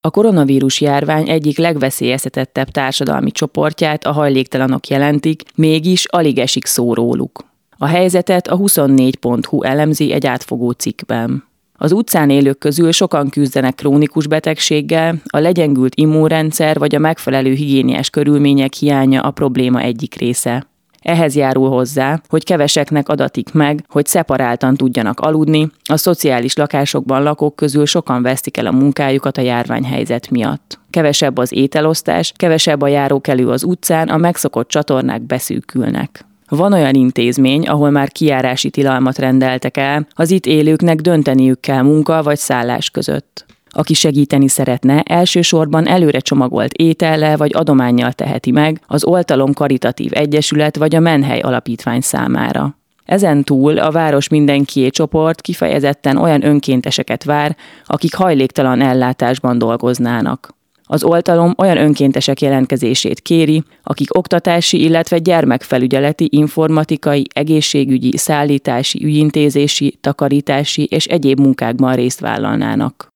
A koronavírus járvány egyik legveszélyeztetettebb társadalmi csoportját a hajléktalanok jelentik, mégis alig esik szó róluk. A helyzetet a 24.hu elemzi egy átfogó cikkben. Az utcán élők közül sokan küzdenek krónikus betegséggel, a legyengült immunrendszer vagy a megfelelő higiéniás körülmények hiánya a probléma egyik része. Ehhez járul hozzá, hogy keveseknek adatik meg, hogy szeparáltan tudjanak aludni, a szociális lakásokban lakók közül sokan vesztik el a munkájukat a járványhelyzet miatt. Kevesebb az ételosztás, kevesebb a járókelő az utcán, a megszokott csatornák beszűkülnek. Van olyan intézmény, ahol már kijárási tilalmat rendeltek el, az itt élőknek dönteniük kell munka vagy szállás között. Aki segíteni szeretne, elsősorban előre csomagolt étellel vagy adománnyal teheti meg az Oltalom Karitatív Egyesület vagy a Menhely Alapítvány számára. Ezen túl a Város Mindenkié csoport kifejezetten olyan önkénteseket vár, akik hajléktalan ellátásban dolgoznának. Az oltalom olyan önkéntesek jelentkezését kéri, akik oktatási, illetve gyermekfelügyeleti, informatikai, egészségügyi, szállítási, ügyintézési, takarítási és egyéb munkákban részt vállalnának.